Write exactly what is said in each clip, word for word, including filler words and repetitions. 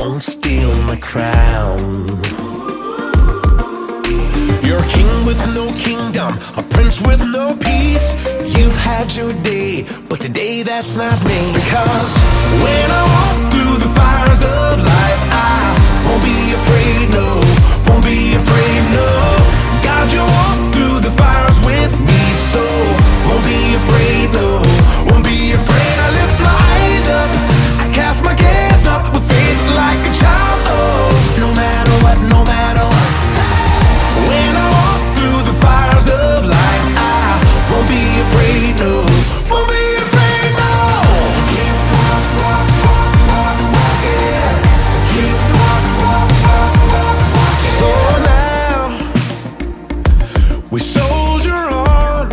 won't steal my crown. You're a king with no kingdom, a prince with no peace. You've had your day, but today that's not me. Because when I walk through the fires of life, I won't be afraid, no, won't be afraid, no. God, you walk through the fires with me, so won't be afraid, no, won't be afraid. I lift my eyes up, I cast my gaze up with faith like a child. Oh, no matter what, no matter what. When I walk through the fires of life, I won't be afraid, no, won't be afraid, no. So keep walk, walk, walk, walk, walking. So keep walk, walk, walk, walk, walking. So now we soldier on.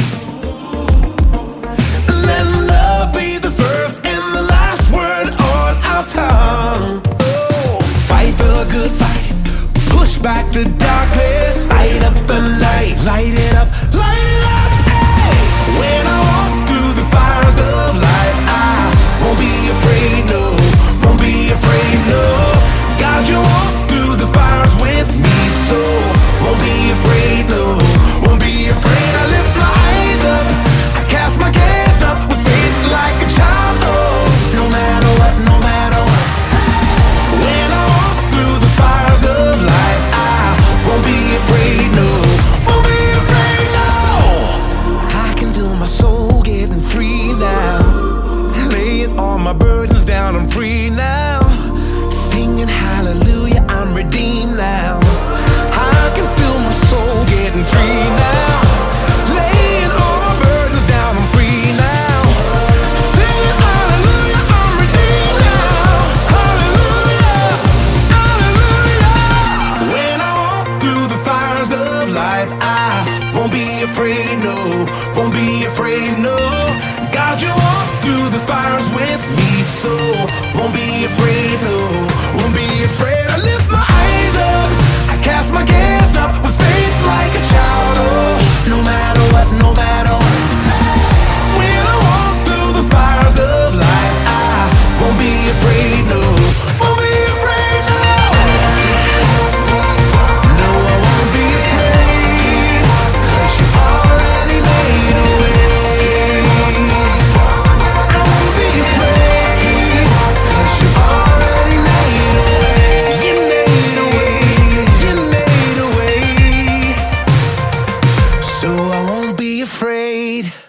Let love be the first and the last word on our tongue. Oh, fight the good fight, push back the darkness, light up the night, light it up, light it up, hey! When I walk through the fires of life, I won't be afraid, no, won't be afraid, no. God, you walk through the fires with me, so won't be afraid, no, won't be afraid. I lift my eyes up, I cast my gaze up with faith like a child. Oh, no matter what, no matter what. When I walk through the fires of life, I won't be afraid, no, won't be afraid, no. I can feel my soul getting free now, laying all my burdens down, I'm free now. Singing hallelujah, I'm redeemed now. I can feel my soul getting free now, laying all my burdens down, I'm free now. Singing hallelujah, I'm redeemed now. Hallelujah, hallelujah. When I walk through the fires of life, I won't be afraid, no, won't be afraid, no. God, you walk through the fires with me, so won't be afraid, no, won't be afraid. I lift my eyes up, I cast my gaze up with faith like a child. Oh, no matter what, no matter what. When I walk through the fires of life, I won't be afraid, no, won't be afraid, no. No, I won't be afraid, 'cause you already made a way. I won't be afraid, 'cause you already made a way. You made a way, you made a way. So I won't be afraid.